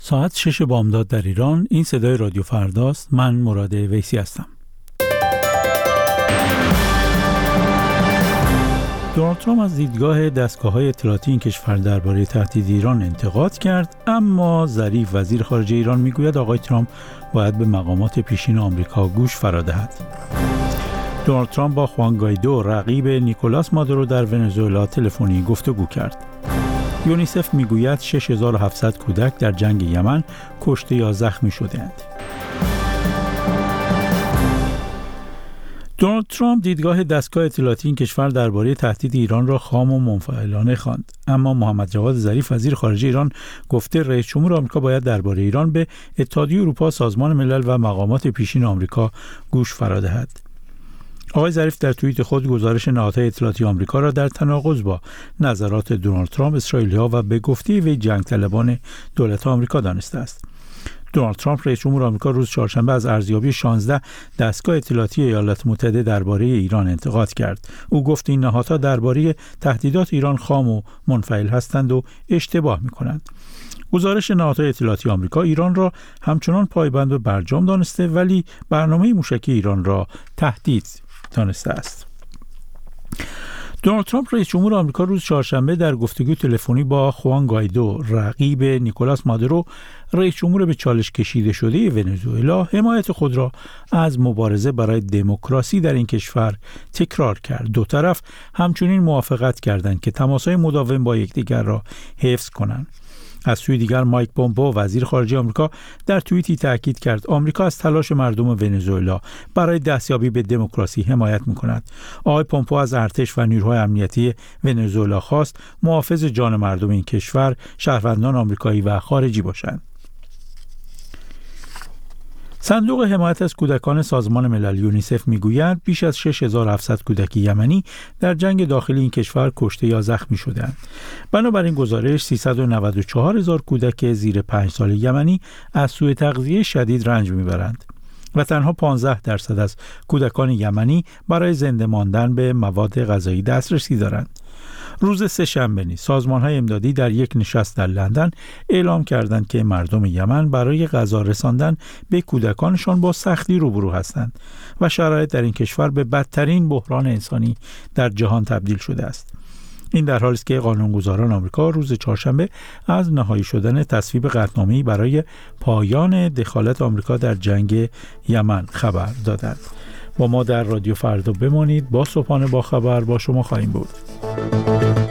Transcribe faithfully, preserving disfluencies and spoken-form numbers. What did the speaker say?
ساعت شش بامداد در ایران. این صدای رادیو فرداست. من مراد ویسی هستم. دونالد ترامپ از دیدگاه دستگاه‌های اطلاعاتی این کشور درباره تهدید ایران انتقاد کرد، اما ظریف وزیر خارجه ایران میگوید آقای ترامپ باید به مقامات پیشین آمریکا گوش فرا دهد. دونالد ترامپ با خوان گایدو رقیب نیکولاس مادورو در ونزوئلا تلفنی گفتگو کرد. یونیسف میگوید شش هزار و هفتصد کودک در جنگ یمن کشته یا زخمی شده‌اند. دونالد ترامپ دیدگاه دستگاه اطلاعاتی این کشور درباره تهدید ایران را خام و منفعلانه خواند، اما محمد جواد ظریف وزیر خارجه ایران گفته رئیس جمهور آمریکا باید درباره ایران به اتحادیه اروپا، سازمان ملل و مقامات پیشین آمریکا گوش فرا دهد. آقای ظریف در توییت خود گزارش نهادهای اطلاعاتی آمریکا را در تناقض با نظرات دونالد ترامپ، اسرائیلی‌ها و به گفته وی جنگ طلبان دولت آمریکا دانسته است. دونالد ترامپ رئیس جمهور آمریکا روز چهارشنبه از ارزیابی شانزده دستگاه اطلاعاتی ایالات متحده درباره ایران انتقاد کرد. او گفت این نهادها درباره تهدیدات ایران خام و منفعل هستند و اشتباه می‌کنند. گزارش نهادهای اطلاعاتی آمریکا ایران را همچنان پایبند و برجام دانسته، ولی برنامه موشکی ایران را تهدید دانسته است. دونالد ترامپ رئیس جمهور آمریکا روز چهارشنبه در گفتگو تلفنی با خوان گایدو رقیب نیکولاس مادورو، رئیس جمهور به چالش کشیده شده ونزوئلا، حمایت خود را از مبارزه برای دموکراسی در این کشور تکرار کرد. دو طرف همچنین موافقت کردند که تماس‌های مداوم با یکدیگر را حفظ کنند. از سوی دیگر مایک پومپئو وزیر خارجه آمریکا در توییتی تاکید کرد آمریکا از تلاش مردم ونزوئلا برای دستیابی به دموکراسی حمایت می‌کند. آقای پومپئو از ارتش و نیروهای امنیتی ونزوئلا خواست محافظ جان مردم این کشور شهروندان آمریکایی و خارجی باشند. صندوق حمایت از کودکان سازمان ملل یونیسف میگوید بیش از شش هزار و هفتصد کودک یمنی در جنگ داخلی این کشور کشته یا زخمی شدند. بنابراین گزارش سیصد و نود و چهار هزار کودک زیر پنج سال یمنی از سوء تغذیه شدید رنج میبرند و تنها پانزده درصد از کودکان یمنی برای زنده ماندن به مواد غذایی دسترسی دارند. روز سه‌شنبه نیز سازمان‌های امدادی در یک نشست در لندن اعلام کردند که مردم یمن برای غذا رساندن به کودکانشان با سختی روبرو هستند و شرایط در این کشور به بدترین بحران انسانی در جهان تبدیل شده است. این در حالی است که قانونگذاران آمریکا روز چهارشنبه از نهایی شدن تصویب قطعنامه‌ای برای پایان دخالت آمریکا در جنگ یمن خبر دادند. با ما در رادیو فردا بمانید. با صبحانه با خبر با شما خواهیم بود.